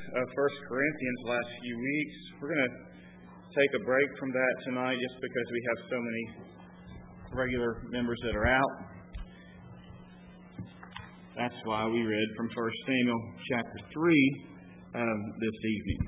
of 1 Corinthians the last few weeks. We're going to take a break from that tonight just because we have so many regular members that are out. That's why we read from 1 Samuel chapter 3 this evening.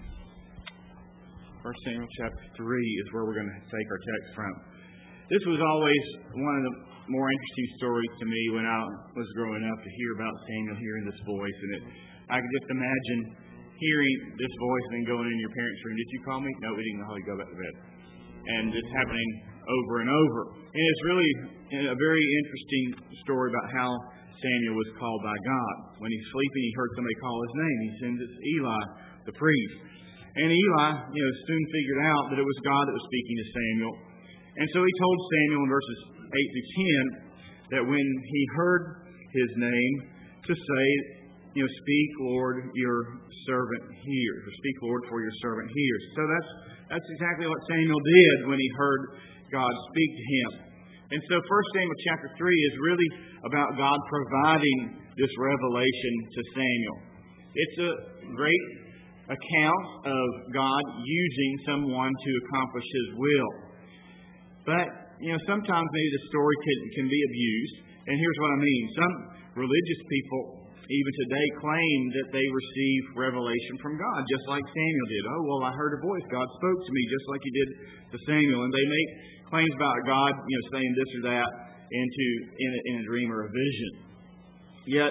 1 Samuel chapter 3 is where we're going to take our text from. This was always one of the more interesting stories to me when I was growing up, to hear about Samuel, hearing this voice. And I could just imagine hearing this voice and then going in your parents' room. Did you call me? No, we didn't know how to go back to bed. And it's happening over and over. And it's really a very interesting story about how Samuel was called by God. When he's sleeping, he heard somebody call his name. He sends it's Eli, the priest. And Eli, soon figured out that it was God that was speaking to Samuel. And so he told Samuel in verses 8 through 10 that when he heard his name, to say, speak, Lord, your servant hears. Or speak, Lord, for your servant hears. So that's exactly what Samuel did when he heard God speak to him. And so 1 Samuel chapter 3 is really about God providing this revelation to Samuel. It's a great account of God using someone to accomplish His will. But, sometimes maybe the story can be abused. And here's what I mean. Some religious people, even today, claim that they receive revelation from God, just like Samuel did. Oh, well, I heard a voice. God spoke to me just like He did to Samuel. And they make claims about God, saying this or that in a dream or a vision. Yet,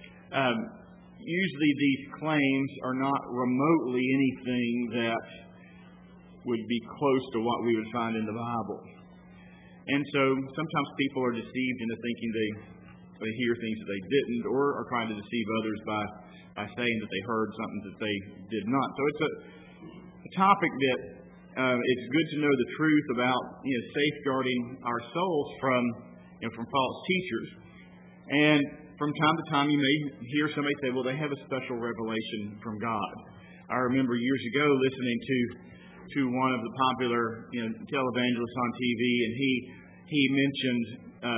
usually these claims are not remotely anything that would be close to what we would find in the Bible. And so sometimes people are deceived into thinking they hear things that they didn't, or are trying to deceive others by saying that they heard something that they did not. So it's a topic that it's good to know the truth about safeguarding our souls from false teachers. And from time to time you may hear somebody say, well, they have a special revelation from God. I remember years ago listening to one of the popular televangelists on TV, and he mentioned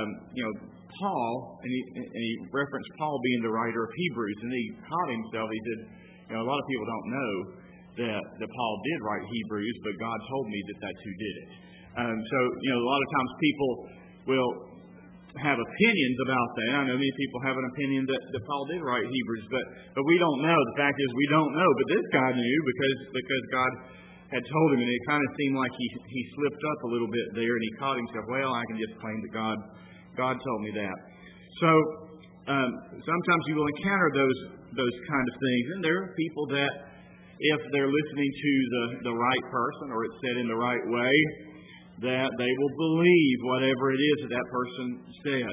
Paul, and he referenced Paul being the writer of Hebrews, and he caught himself. He said, a lot of people don't know that Paul did write Hebrews, but God told me that that's who did it. So a lot of times people will have opinions about that. I know many people have an opinion that Paul did write Hebrews, but we don't know. The fact is we don't know. But this guy knew because God had told him, and it kind of seemed like he slipped up a little bit there, and he caught himself, well, I can just claim that God told me that. So sometimes you will encounter those kind of things, and there are people that, if they're listening to the right person, or it's said in the right way, that they will believe whatever it is that person said.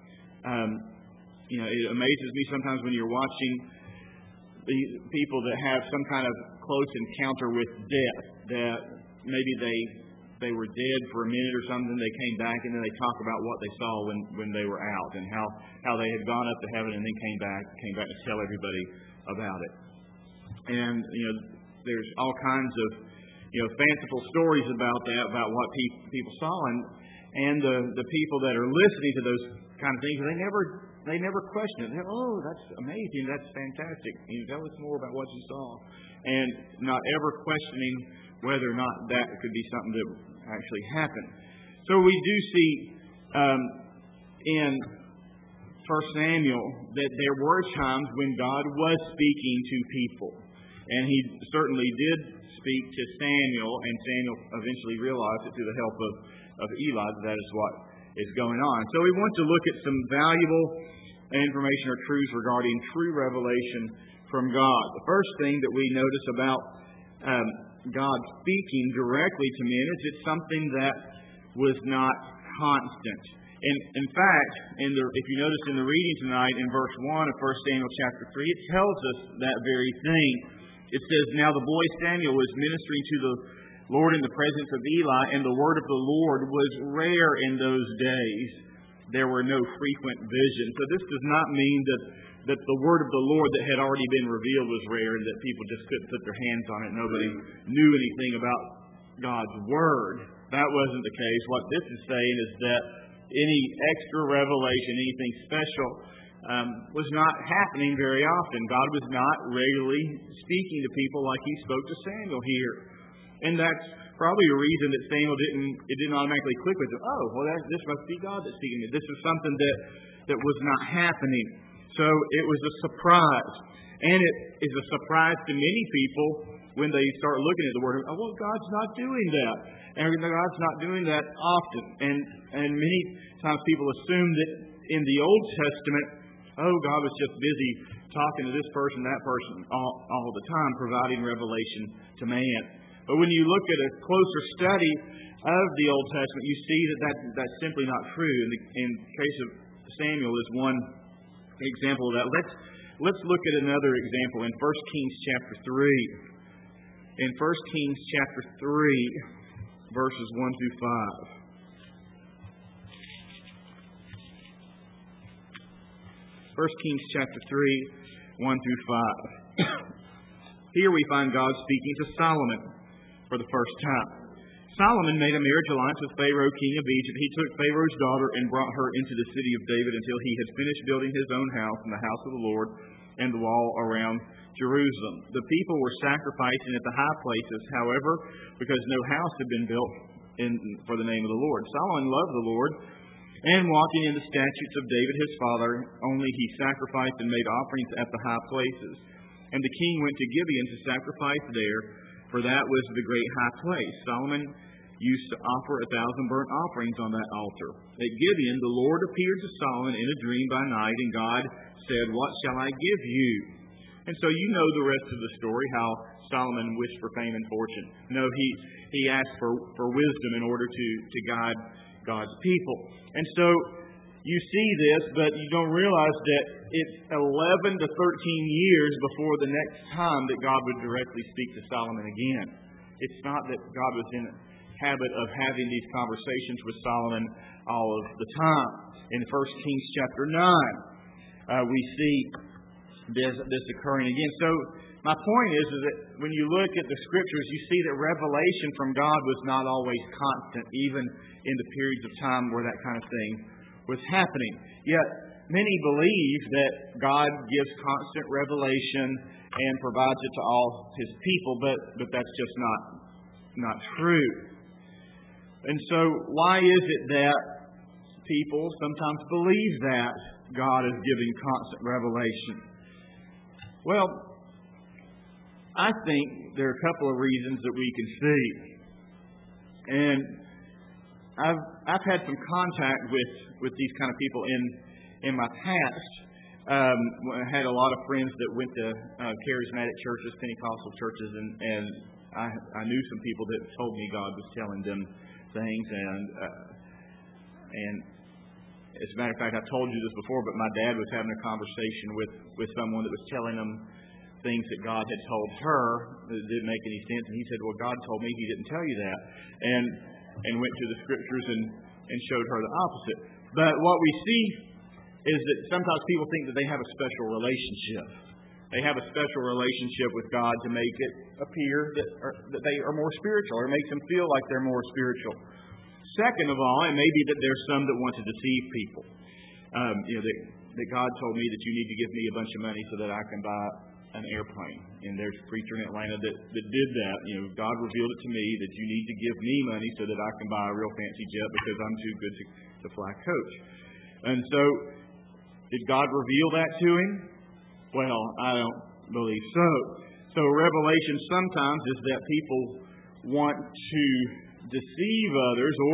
It amazes me sometimes when you're watching the people that have some kind of close encounter with death, that maybe they were dead for a minute or something, they came back, and then they talk about what they saw when they were out, and how they had gone up to heaven and then came back to tell everybody about it. And there's all kinds of fanciful stories about that, about what people saw, and the people that are listening to those kind of things, they never question it. Oh, that's amazing, that's fantastic. Tell us more about what you saw, and not ever questioning whether or not that could be something that actually happened. So we do see in 1 Samuel that there were times when God was speaking to people. And He certainly did speak to Samuel, and Samuel eventually realized it through the help of Eli that is what is going on. So we want to look at some valuable information or truths regarding true revelation from God. The first thing that we notice about God speaking directly to men is it's something that was not constant. And in fact, if you notice in the reading tonight in verse 1 of 1 Samuel chapter 3, it tells us that very thing. It says, now the boy Samuel was ministering to the Lord in the presence of Eli, and the word of the Lord was rare in those days. There were no frequent visions. So this does not mean that the word of the Lord that had already been revealed was rare and that people just couldn't put their hands on it. Nobody knew anything about God's word. That wasn't the case. What this is saying is that any extra revelation, anything special was not happening very often. God was not regularly speaking to people like He spoke to Samuel here. And that's probably a reason that Samuel didn't automatically click with it. Oh, well, this must be God that's speaking to me. This is something that was not happening. So it was a surprise. And it is a surprise to many people when they start looking at the Word. Oh, well, God's not doing that. And God's not doing that often. And many times people assume that in the Old Testament, oh, God was just busy talking to this person, that person, all the time, providing revelation to man. But when you look at a closer study of the Old Testament, you see that's simply not true. In the case of Samuel is one example of that. Let's look at another example in 1 Kings chapter 3. In 1 Kings chapter 3, verses 1 through 5. 1 Kings chapter 3, 1 through 5. Here we find God speaking to Solomon for the first time. Solomon made a marriage alliance with Pharaoh, king of Egypt. He took Pharaoh's daughter and brought her into the city of David until he had finished building his own house and the house of the Lord and the wall around Jerusalem. The people were sacrificing at the high places, however, because no house had been built for the name of the Lord. Solomon loved the Lord, and walking in the statutes of David his father, only he sacrificed and made offerings at the high places. And the king went to Gibeon to sacrifice there, for that was the great high place. Solomon used to offer 1,000 burnt offerings on that altar. At Gibeon, the Lord appeared to Solomon in a dream by night, and God said, "What shall I give you?" And so you know the rest of the story, how Solomon wished for fame and fortune. No, he asked for wisdom in order to guide God's people. And so you see this, but you don't realize that it's 11 to 13 years before the next time that God would directly speak to Solomon again. It's not that God was in the habit of having these conversations with Solomon all of the time. In 1 Kings chapter 9, we see this occurring again. So my point is that when you look at the Scriptures, you see that revelation from God was not always constant, even in the periods of time where that kind of thing was happening. Yet many believe that God gives constant revelation and provides it to all His people, but that's just not true. And so why is it that people sometimes believe that God is giving constant revelation? Well, I think there are a couple of reasons that we can see. And I've had some contact with these kind of people in my past. I had a lot of friends that went to charismatic churches, Pentecostal churches, and I knew some people that told me God was telling them things. And as a matter of fact, I told you this before, but my dad was having a conversation with someone that was telling them things that God had told her that didn't make any sense. And he said, "Well, God told me He didn't tell you that." And went to the Scriptures and showed her the opposite. But what we see is that sometimes people think that they have a special relationship. They have a special relationship with God to make it appear that they are more spiritual, or makes them feel like they're more spiritual. Second of all, it may be that there's some that want to deceive people. That God told me that you need to give me a bunch of money so that I can buy an airplane. And there's a preacher in Atlanta that did that. God revealed it to me that you need to give me money so that I can buy a real fancy jet because I'm too good to fly coach. And so, did God reveal that to him? Well, I don't believe so. So revelation sometimes is that people want to deceive others or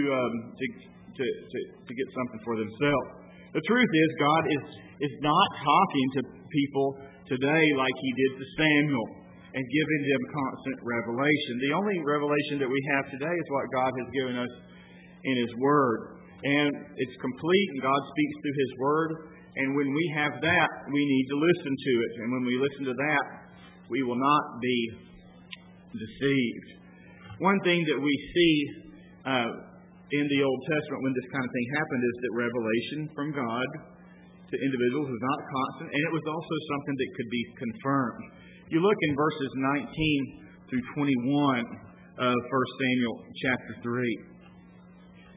to get something for themselves. The truth is, God is not talking to people today like He did to Samuel and giving them constant revelation. The only revelation that we have today is what God has given us in His Word. And it's complete, and God speaks through His Word. And when we have that, we need to listen to it. And when we listen to that, we will not be deceived. One thing that we see in the Old Testament when this kind of thing happened is that revelation from God to individuals was not constant, and it was also something that could be confirmed. You look in verses 19 through 21 of 1 Samuel chapter 3.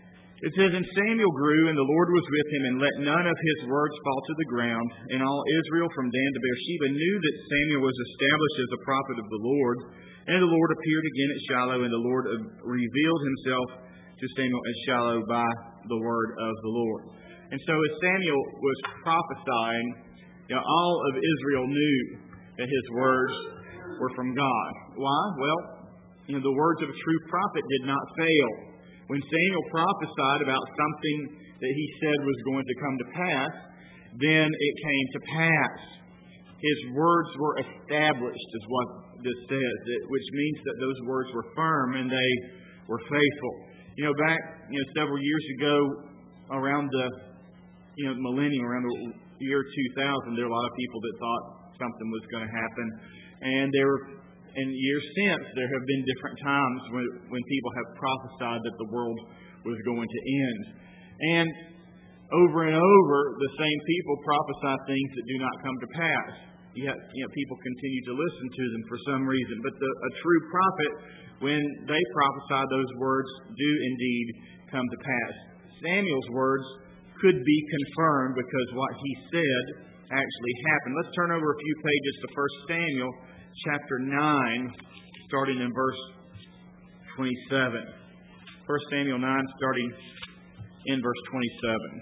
It says, "And Samuel grew, and the Lord was with him, and let none of his words fall to the ground. And all Israel from Dan to Beersheba knew that Samuel was established as a prophet of the Lord. And the Lord appeared again at Shiloh, and the Lord revealed himself to Samuel at Shiloh by the word of the Lord." And so as Samuel was prophesying, all of Israel knew that his words were from God. Why? Well, the words of a true prophet did not fail. When Samuel prophesied about something that he said was going to come to pass, then it came to pass. His words were established, is what this says, which means that those words were firm and they were faithful. Back several years ago, around the millennium, around the year 2000, there were a lot of people that thought something was going to happen, and in years since, there have been different times when people have prophesied that the world was going to end. And over and over, the same people prophesy things that do not come to pass. Yet, people continue to listen to them for some reason. But a true prophet, when they prophesy, those words do indeed come to pass. Samuel's words could be confirmed because what he said actually happened. Let's turn over a few pages to 1 Samuel chapter 9, starting in verse 27. 1 Samuel 9, starting in verse 27.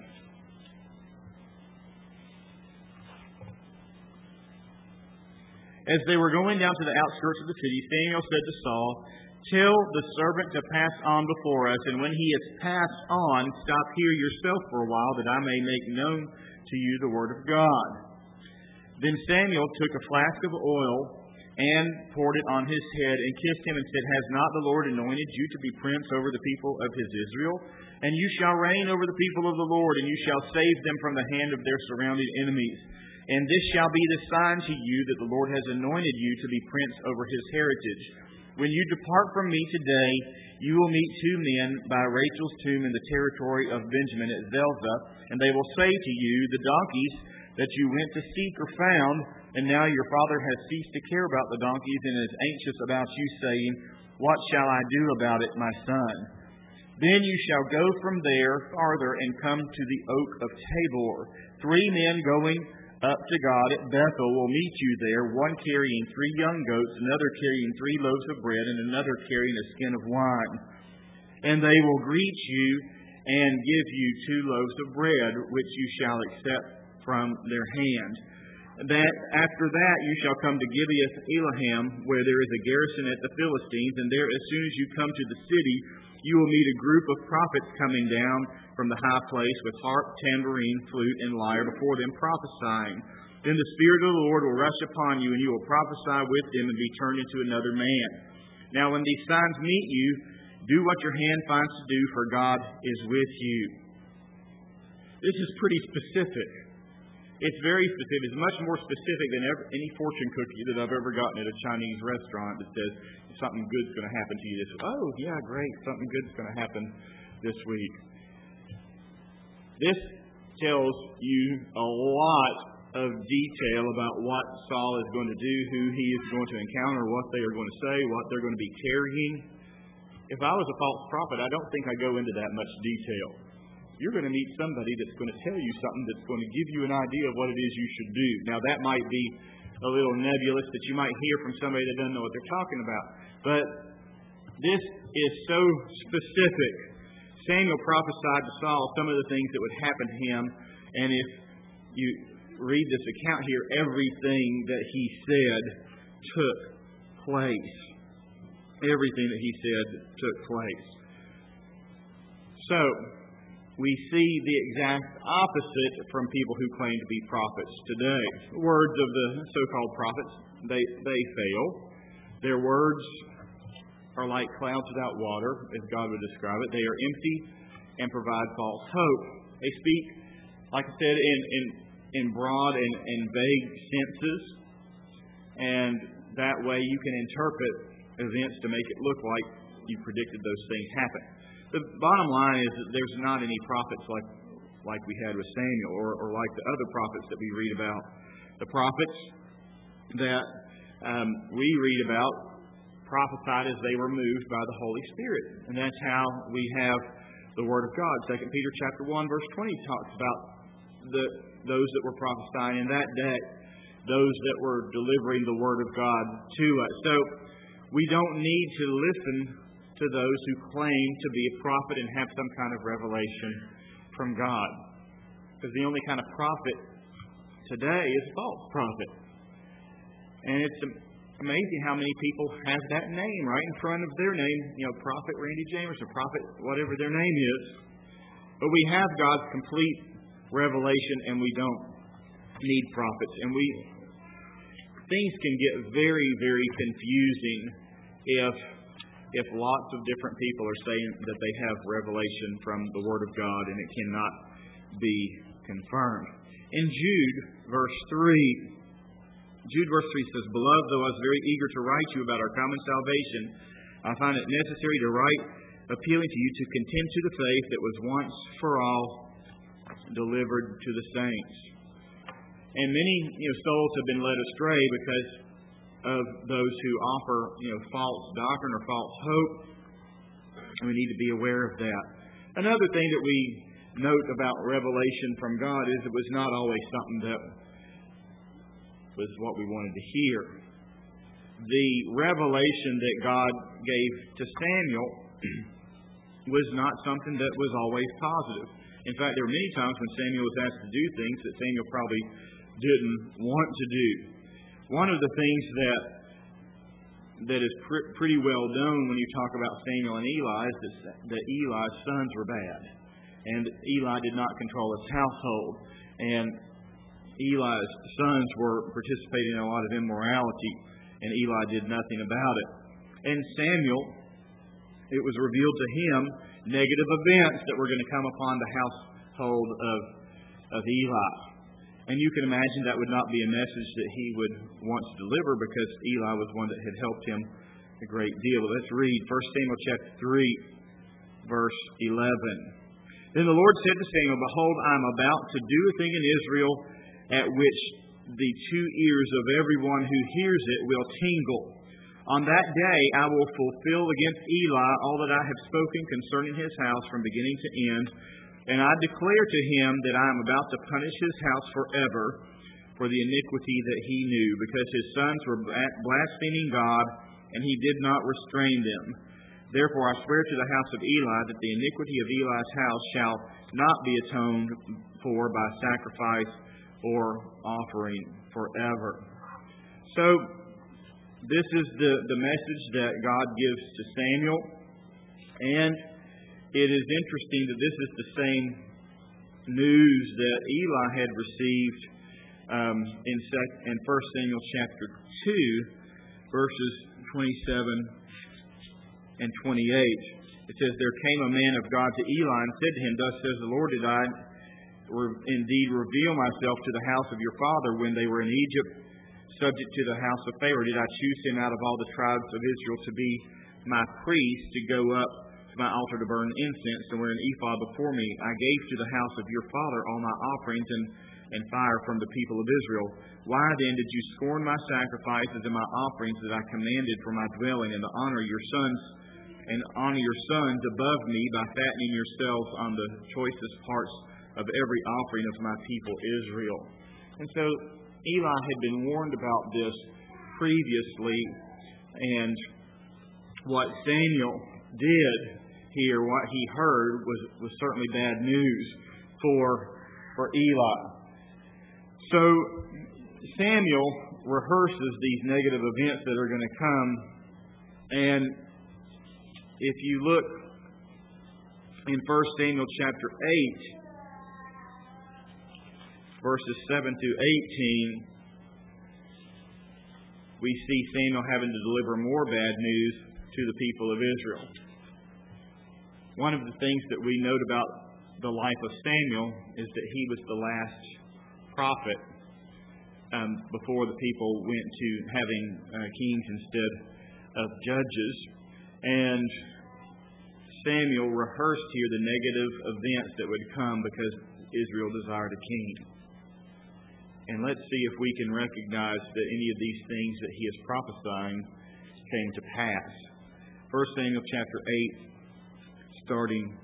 As they were going down to the outskirts of the city, Samuel said to Saul, "Tell the servant to pass on before us, and when he has passed on, stop here yourself for a while, that I may make known to you the word of God." Then Samuel took a flask of oil and poured it on his head and kissed him and said, "Has not the Lord anointed you to be prince over the people of his Israel? And you shall reign over the people of the Lord, and you shall save them from the hand of their surrounding enemies. And this shall be the sign to you that the Lord has anointed you to be prince over his heritage. When you depart from me today, you will meet two men by Rachel's tomb in the territory of Benjamin at Zelzah, and they will say to you, 'The donkeys that you went to seek are found, and now your father has ceased to care about the donkeys and is anxious about you, saying, What shall I do about it, my son?' Then you shall go from there farther and come to the oak of Tabor. 3 men going up to God at Bethel will meet you there, one carrying 3 young goats, another carrying 3 loaves of bread, and another carrying a skin of wine. And they will greet you and give you 2 loaves of bread, which you shall accept from their hand. That after that you shall come to Gibeath Elahim, where there is a garrison at the Philistines, and there, as soon as you come to the city, you will meet a group of prophets coming down from the high place with harp, tambourine, flute, and lyre before them prophesying. Then the Spirit of the Lord will rush upon you, and you will prophesy with them and be turned into another man. Now when these signs meet you, do what your hand finds to do, for God is with you." This is pretty specific. It's very specific. It's much more specific than any fortune cookie that I've ever gotten at a Chinese restaurant that says something good's going to happen to you this week. Oh, yeah, great. Something good's going to happen this week. This tells you a lot of detail about what Saul is going to do, who he is going to encounter, what they are going to say, what they're going to be carrying. If I was a false prophet, I don't think I'd go into that much detail. You're going to meet somebody that's going to tell you something that's going to give you an idea of what it is you should do. Now, that might be a little nebulous that you might hear from somebody that doesn't know what they're talking about. But this is so specific. Samuel prophesied to Saul some of the things that would happen to him. And if you read this account here, everything that he said took place. Everything that he said took place. So, we see the exact opposite from people who claim to be prophets today. The words of the so-called prophets, they fail. Their words are like clouds without water, as God would describe it. They are empty and provide false hope. They speak, like I said, in broad and vague senses, and that way you can interpret events to make it look like you predicted those things happen. The bottom line is that there's not any prophets like we had with Samuel or like the other prophets that we read about. The prophets that we read about prophesied as they were moved by the Holy Spirit. And that's how we have the Word of God. 2 Peter chapter 1, verse 20 talks about those that were prophesying in that day, those that were delivering the Word of God to us. So we don't need to listen to those who claim to be a prophet and have some kind of revelation from God. Because the only kind of prophet today is a false prophet. And it's amazing how many people have that name right in front of their name. Prophet Randy James or prophet whatever their name is. But we have God's complete revelation and we don't need prophets. And things can get very, very confusing if lots of different people are saying that they have revelation from the Word of God and it cannot be confirmed. In Jude, verse 3 says, "Beloved, though I was very eager to write you about our common salvation, I find it necessary to write appealing to you to contend to the faith that was once for all delivered to the saints." And many souls have been led astray because of those who offer false doctrine or false hope. And we need to be aware of that. Another thing that we note about revelation from God is it was not always something that was what we wanted to hear. The revelation that God gave to Samuel was not something that was always positive. In fact, there were many times when Samuel was asked to do things that Samuel probably didn't want to do. One of the things that is pretty well known when you talk about Samuel and Eli is that Eli's sons were bad. And Eli did not control his household. And Eli's sons were participating in a lot of immorality. And Eli did nothing about it. And Samuel, it was revealed to him negative events that were going to come upon the household of Eli. And you can imagine that would not be a message that he would want to deliver because Eli was one that had helped him a great deal. Let's read 1 Samuel chapter 3, verse 11. Then the Lord said to Samuel, "Behold, I am about to do a thing in Israel at which the two ears of everyone who hears it will tingle. On that day I will fulfill against Eli all that I have spoken concerning his house from beginning to end. And I declare to him that I am about to punish his house forever for the iniquity that he knew, because his sons were blaspheming God, and he did not restrain them. Therefore I swear to the house of Eli that the iniquity of Eli's house shall not be atoned for by sacrifice or offering forever." So this is the message that God gives to Samuel. And it is interesting that this is the same news that Eli had received in 1 Samuel chapter 2, verses 27 and 28. It says, "There came a man of God to Eli and said to him, Thus says the Lord, did I indeed reveal myself to the house of your father when they were in Egypt, subject to the house of Pharaoh? Did I choose him out of all the tribes of Israel to be my priest, to go up to my altar to burn incense, and wear an ephod before me? I gave to the house of your father all my offerings and fire from the people of Israel. Why then did you scorn my sacrifices and my offerings that I commanded for my dwelling, and to honor your sons above me by fattening yourselves on the choicest parts of every offering of my people Israel?" And so Eli had been warned about this previously, and what Samuel did here, what he heard, was certainly bad news for Eli. So Samuel rehearses these negative events that are going to come, and if you look in 1 Samuel chapter 8, verses 7 through 18, we see Samuel having to deliver more bad news to the people of Israel. One of the things that we note about the life of Samuel is that he was the last prophet before the people went to having kings instead of judges. And Samuel rehearsed here the negative events that would come because Israel desired a king. And let's see if we can recognize that any of these things that he is prophesying came to pass. 1 Samuel chapter 8, starting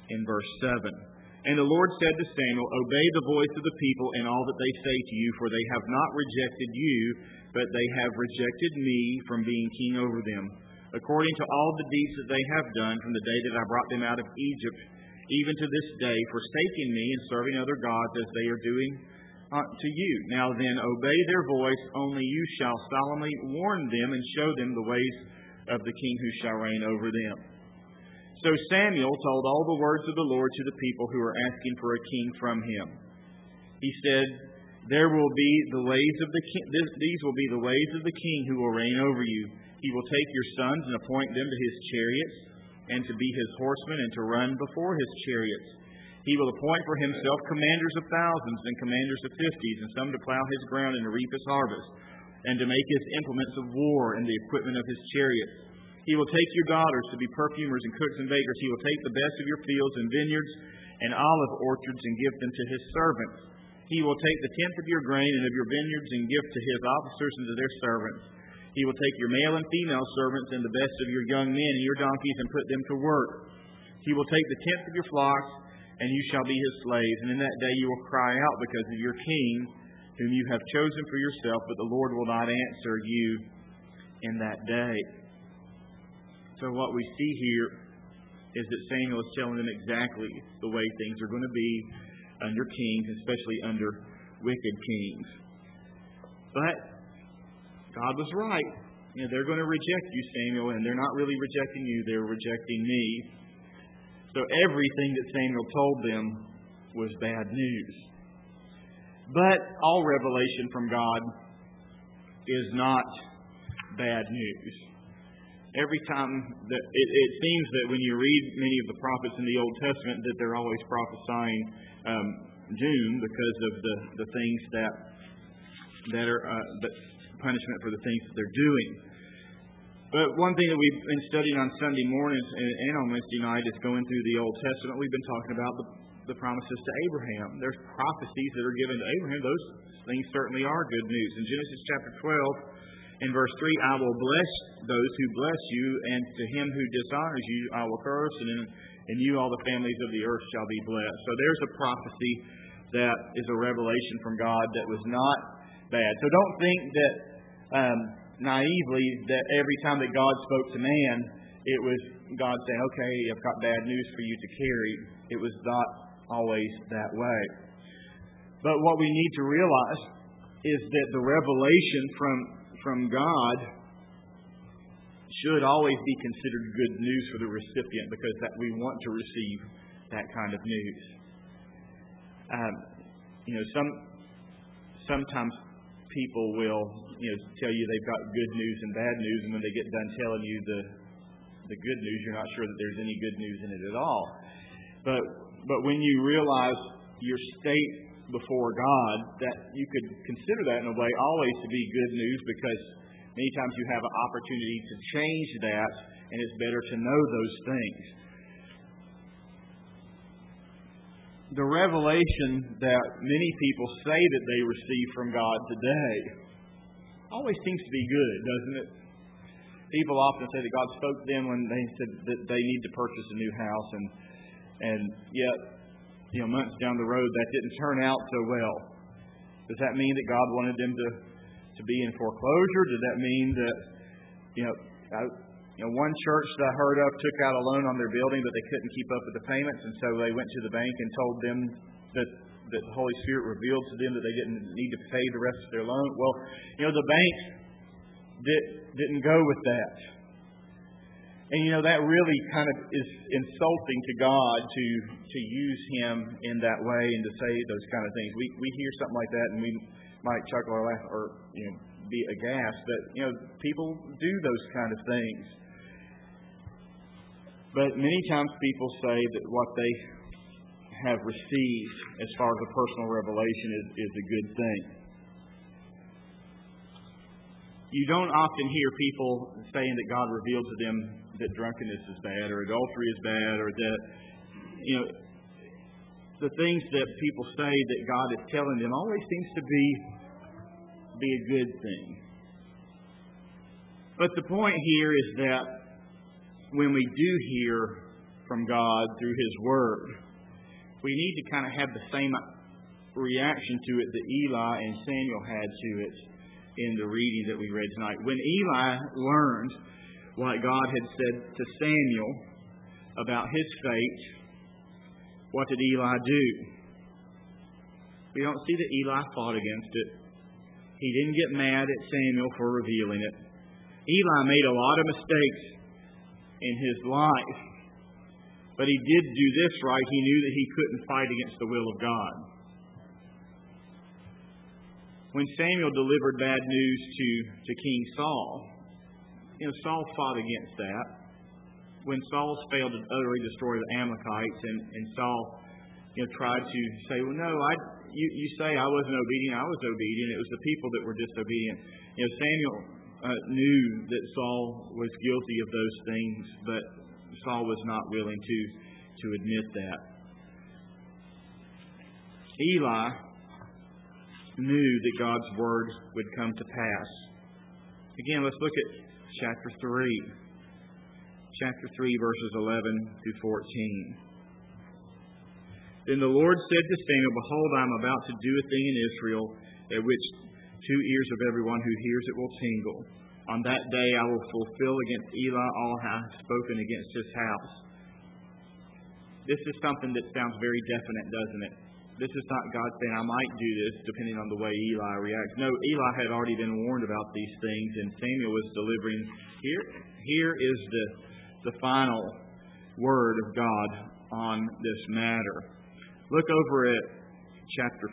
in verse 7. And the Lord said to Samuel, obey the voice of the people in all that they say to you, for they have not rejected you, but they have rejected me from being king over them, according to all the deeds that they have done from the day that I brought them out of Egypt, even to this day, forsaking me and serving other gods as they are doing to you. Now then, obey their voice, only you shall solemnly warn them and show them the ways of the king who shall reign over them. So Samuel told all the words of the Lord to the people who were asking for a king from him. He said, there will be the ways of the king. These will be the ways of the king who will reign over you. He will take your sons and appoint them to his chariots and to be his horsemen and to run before his chariots. He will appoint for himself commanders of thousands and commanders of fifties, and some to plow his ground and to reap his harvest, and to make his implements of war and the equipment of his chariots. He will take your daughters to be perfumers and cooks and bakers. He will take the best of your fields and vineyards and olive orchards and give them to his servants. He will take the tenth of your grain and of your vineyards and give to his officers and to their servants. He will take your male and female servants and the best of your young men and your donkeys and put them to work. He will take the tenth of your flocks, and you shall be his slaves. And in that day you will cry out because of your king, whom you have chosen for yourself, but the Lord will not answer you in that day. So what we see here is that Samuel is telling them exactly the way things are going to be under kings, especially under wicked kings. But God was right. They're going to reject you, Samuel, and they're not really rejecting you, they're rejecting me. So everything that Samuel told them was bad news. But all revelation from God is not bad news. Every time that it seems that when you read many of the prophets in the Old Testament, that they're always prophesying doom because of the things that are the punishment for the things that they're doing. But one thing that we've been studying on Sunday mornings and on Wednesday night is going through the Old Testament. We've been talking about the promises to Abraham. There's prophecies that are given to Abraham. Those things certainly are good news. In Genesis chapter 12, in verse 3, I will bless those who bless you, and to him who dishonors you I will curse, and you all the families of the earth shall be blessed. So there's a prophecy that is a revelation from God that was not bad. So don't think that naively that every time that God spoke to man, it was God saying, okay, I've got bad news for you to carry. It was not always that way. But what we need to realize is that the revelation from God should always be considered good news for the recipient, because that we want to receive that kind of news. Sometimes people will tell you they've got good news and bad news, and when they get done telling you the good news, you're not sure that there's any good news in it at all. But when you realize your state before God, that you could consider that in a way always to be good news, because many times you have an opportunity to change that, and it's better to know those things. The revelation that many people say that they receive from God today always seems to be good, doesn't it? People often say that God spoke to them when they said that they need to purchase a new house, and yet, months down the road, that didn't turn out so well. Does that mean that God wanted them to be in foreclosure? Did that mean that, one church that I heard of took out a loan on their building, but they couldn't keep up with the payments, and so they went to the bank and told them that the Holy Spirit revealed to them that they didn't need to pay the rest of their loan? Well, the bank didn't go with that. And that really kind of is insulting to God to use Him in that way and to say those kind of things. We hear something like that and we might chuckle or laugh or be aghast, but people do those kind of things. But many times people say that what they have received as far as a personal revelation is a good thing. You don't often hear people saying that God revealed to them that drunkenness is bad or adultery is bad, or that, the things that people say that God is telling them always seems to be a good thing. But the point here is that when we do hear from God through His Word, we need to kind of have the same reaction to it that Eli and Samuel had to it in the reading that we read tonight. When Eli learned what God had said to Samuel about his fate, what did Eli do? We don't see that Eli fought against it. He didn't get mad at Samuel for revealing it. Eli made a lot of mistakes in his life, but he did do this right. He knew that he couldn't fight against the will of God. When Samuel delivered bad news to King Saul, Saul fought against that. When Saul failed to utterly destroy the Amalekites, and Saul tried to say, well, no, you say I wasn't obedient. I was obedient. It was the people that were disobedient. Samuel knew that Saul was guilty of those things, but Saul was not willing to admit that. Eli knew that God's Word would come to pass. Again, let's look at chapter 3. Chapter 3, verses 11 through 14. Then the Lord said to Samuel, behold, I am about to do a thing in Israel, at which 2 ears of everyone who hears it will tingle. On that day I will fulfill against Eli all I have spoken against his house. This is something that sounds very definite, doesn't it? This is not God saying, I might do this, depending on the way Eli reacts. No, Eli had already been warned about these things, and Samuel was delivering. Here is the final word of God on this matter. Look over at chapter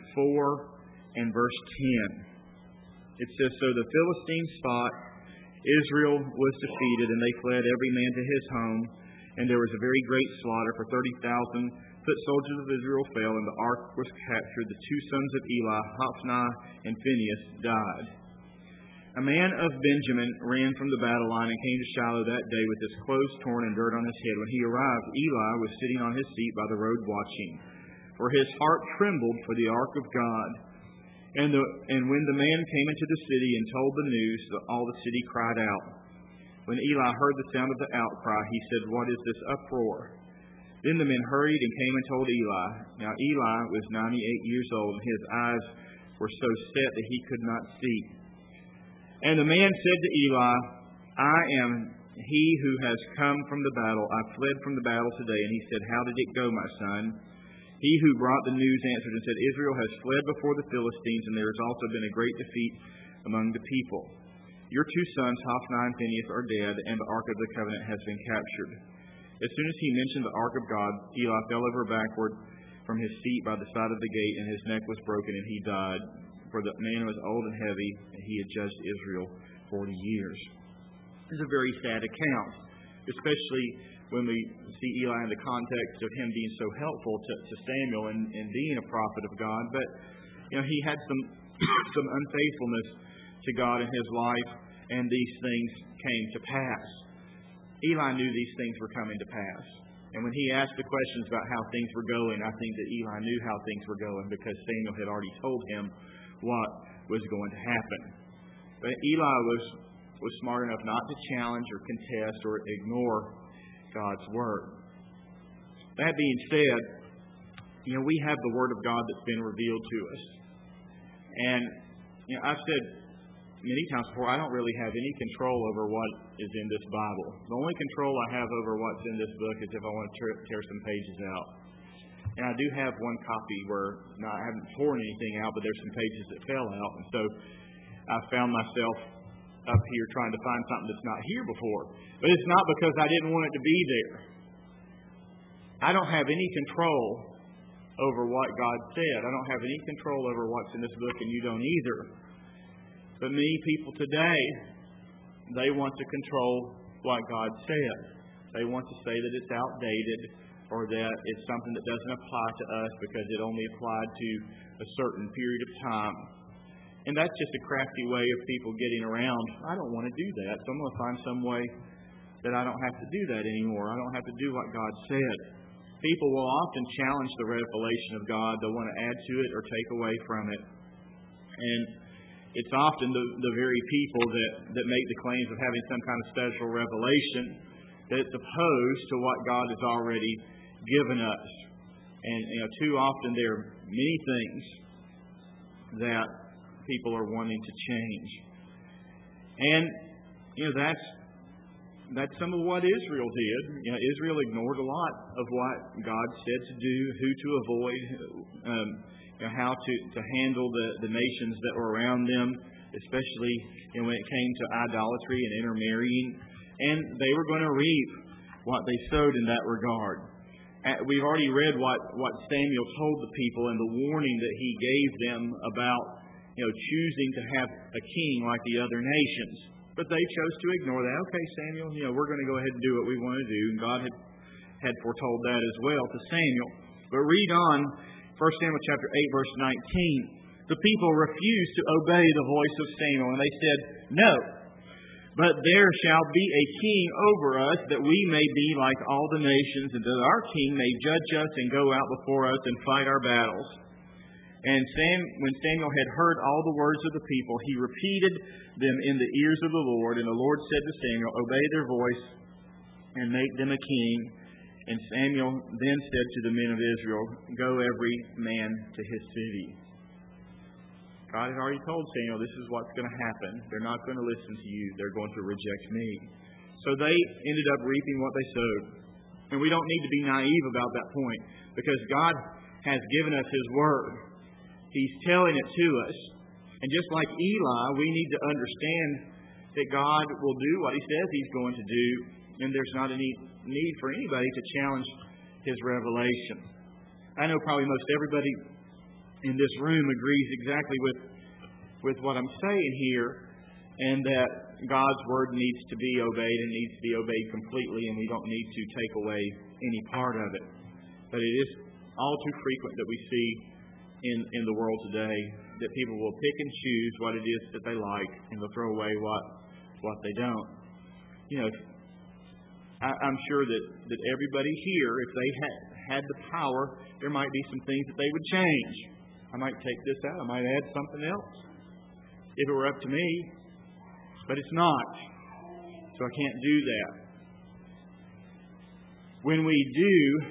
4 and verse 10. It says, so the Philistines fought, Israel was defeated, and they fled every man to his home, and there was a very great slaughter, for 30,000 foot soldiers of Israel fell, and the ark was captured. The 2 sons of Eli, Hophni and Phinehas, died. A man of Benjamin ran from the battle line and came to Shiloh that day with his clothes torn and dirt on his head. When he arrived, Eli was sitting on his seat by the road watching, for his heart trembled for the ark of God. And when the man came into the city and told the news, all the city cried out. When Eli heard the sound of the outcry, he said, what is this uproar? Then the men hurried and came and told Eli. Now Eli was 98 years old, and his eyes were so set that he could not see. And the man said to Eli, I am he who has come from the battle. I fled from the battle today. And he said, how did it go, my son? He who brought the news answered and said, Israel has fled before the Philistines, and there has also been a great defeat among the people. Your 2 sons, Hophni and Phinehas, are dead, and the ark of the covenant has been captured. As soon as he mentioned the ark of God, Eli fell over backward from his seat by the side of the gate, and his neck was broken, and he died. For the man was old and heavy, and he had judged Israel 40 years. This is a very sad account, especially when we see Eli in the context of him being so helpful to Samuel and being a prophet of God. But he had some unfaithfulness to God in his life, and these things came to pass. Eli knew these things were coming to pass. And when he asked the questions about how things were going, I think that Eli knew how things were going because Samuel had already told him what was going to happen. But Eli was smart enough not to challenge or contest or ignore God's Word. That being said, we have the Word of God that's been revealed to us. And I've said many times before, I don't really have any control over what is in this Bible. The only control I have over what's in this book is if I want to tear some pages out. And I do have one copy where I haven't torn anything out, but there's some pages that fell out. And so I found myself up here trying to find something that's not here before. But it's not because I didn't want it to be there. I don't have any control over what God said. I don't have any control over what's in this book, and you don't either. But many people today, they want to control what God said. They want to say that it's outdated or that it's something that doesn't apply to us because it only applied to a certain period of time. And that's just a crafty way of people getting around. I don't want to do that, so I'm going to find some way that I don't have to do that anymore. I don't have to do what God said. People will often challenge the revelation of God. They'll want to add to it or take away from it. And it's often the very people that make the claims of having some kind of special revelation that's opposed to what God has already given us. And too often there are many things that people are wanting to change. And that's some of what Israel did. Israel ignored a lot of what God said to do, who to avoid, how to handle the nations that were around them, especially when it came to idolatry and intermarrying. And they were going to reap what they sowed in that regard. We've already read what Samuel told the people and the warning that he gave them about choosing to have a king like the other nations. But they chose to ignore that. Okay, Samuel, we're going to go ahead and do what we want to do. And God had foretold that as well to Samuel. But read on, 1 Samuel chapter 8, verse 19. The people refused to obey the voice of Samuel, and they said, "No, but there shall be a king over us, that we may be like all the nations, and that our king may judge us and go out before us and fight our battles." And when Samuel had heard all the words of the people, he repeated them in the ears of the Lord. And the Lord said to Samuel, "Obey their voice and make them a king." And Samuel then said to the men of Israel, "Go every man to his city." God had already told Samuel, this is what's going to happen. They're not going to listen to you. They're going to reject me. So they ended up reaping what they sowed. And we don't need to be naive about that point, because God has given us His Word. He's telling it to us. And just like Eli, we need to understand that God will do what He says He's going to do, and there's not any need for anybody to challenge His revelation. I know probably most everybody in this room agrees exactly with what I'm saying here, and that God's Word needs to be obeyed and needs to be obeyed completely, and we don't need to take away any part of it. But it is all too frequent that we see in the world today that people will pick and choose what it is that they like, and they'll throw away what they don't. I'm sure that everybody here, if they had the power, there might be some things that they would change. I might take this out. I might add something else if it were up to me. But it's not. So I can't do that. When we do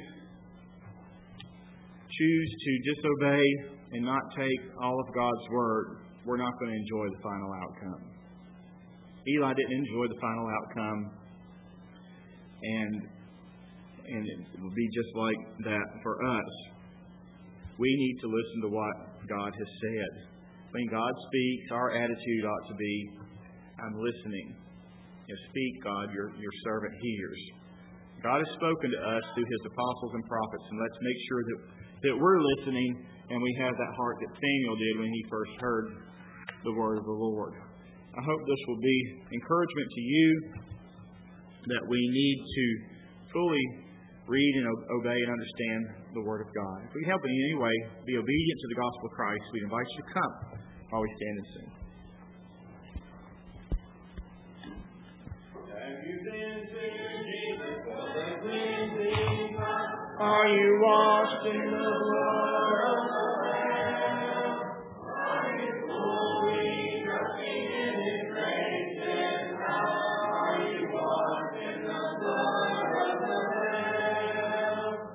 choose to disobey and not take all of God's Word, we're not going to enjoy the final outcome. Eli didn't enjoy the final outcome. And it will be just like that for us. We need to listen to what God has said. When God speaks, our attitude ought to be, I'm listening. Speak, God, your servant hears. God has spoken to us through His apostles and prophets, and let's make sure that we're listening and we have that heart that Samuel did when he first heard the word of the Lord. I hope this will be encouragement to you, that we need to fully read and obey and understand the Word of God. If we help in any way be obedient to the gospel of Christ, we invite you to come while we stand and sing. Have you been to Jesus for the cleansing? Are you washed in the blood?